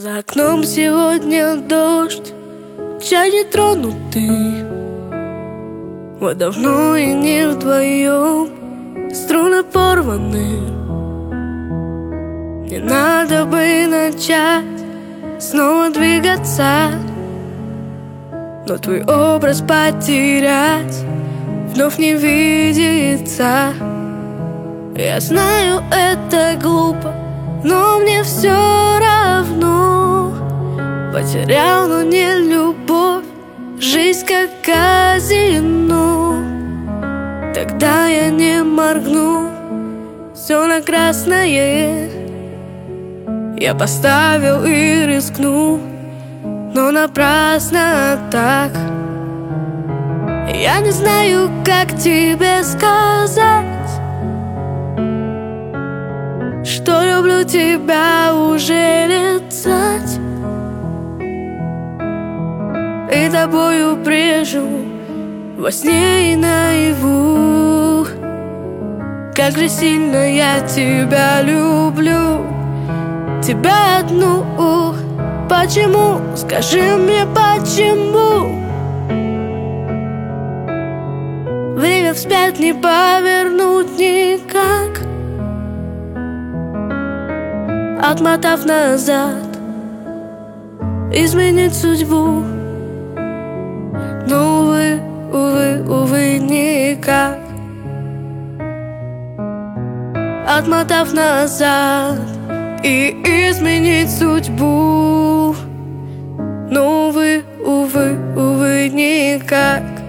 За окном сегодня дождь, чай не тронутый. Мы давно и не вдвоем, струны порваны. Не надо бы начать снова двигаться, но твой образ потерять вновь не видится. Я знаю, это глупо, но мне все равно. Потерял, но не любовь, жизнь как казино. Тогда я не моргну, все на красное я поставил и рискну, но напрасно так. Я не знаю, как тебе сказать, что люблю тебя уже лет 20, и тобою брежу во сне и наяву. Как же сильно я тебя люблю, тебя одну. Почему? Скажи мне, почему? Время вспять не повернуть никак, отмотав назад, изменить судьбу. Но, увы, увы, увы, никак. Отмотав назад и изменить судьбу. Но, увы, увы, увы, никак.